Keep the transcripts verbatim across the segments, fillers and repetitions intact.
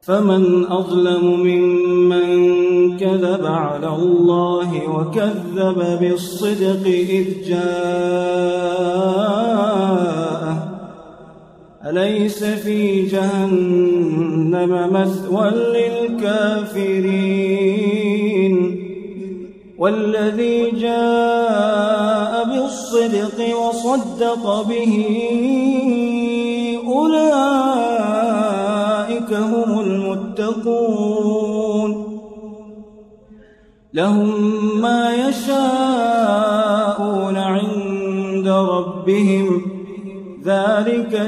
فمن أظلم ممن كذب على الله وكذب بالصدق إذ جاءه أليس في جهنم مثوى للكافرين والذي جاء بالصدق وصدق به أولئك هم المتقون لهم ما يشاءون عند ربهم ذلك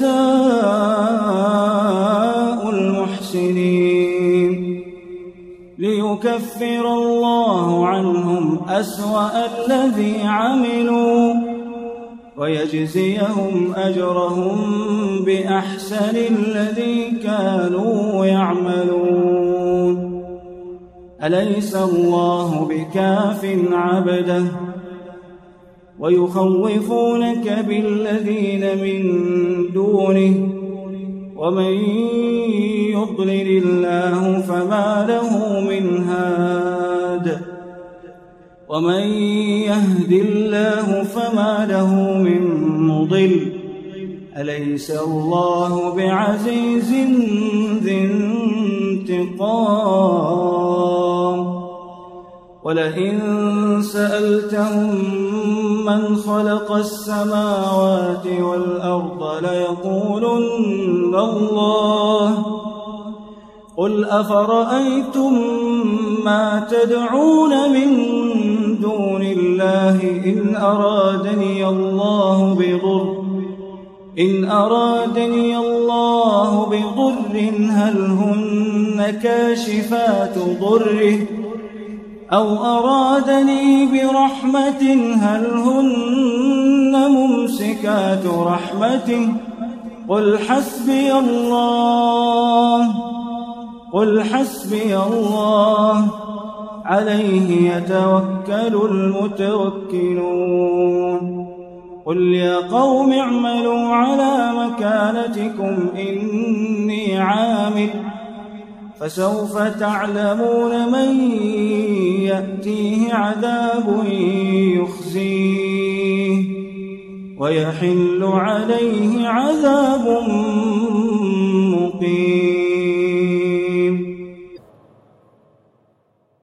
جزاء المحسنين ليكفر الله عنهم أسوأ الذي عملوا ويجزيهم أجرهم بأحسن الذي كانوا يعملون أليس الله بكاف عبده ويخوفونك بالذين من دونه ومن يضلل الله فما له من هاد ومن يهد الله فما له من مضل أليس الله بعزيز ذي انتقام ولئن سألتهم من خلق السماوات والأرض ليقولن الله قل أفرأيتم ما تدعون من دون الله إن أرادني الله بضر إن أرادني الله بضر هل هن كاشفات ضره أو أرادني برحمة هل هن ممسكات رحمته قل حسبي الله قل حسبي الله عليه يتوكل المتوكلون قل يا قوم اعملوا على مكانتكم إني عامل فسوف تعلمون من يأتيه عذاب يخزيه ويحل عليه عذاب مقيم.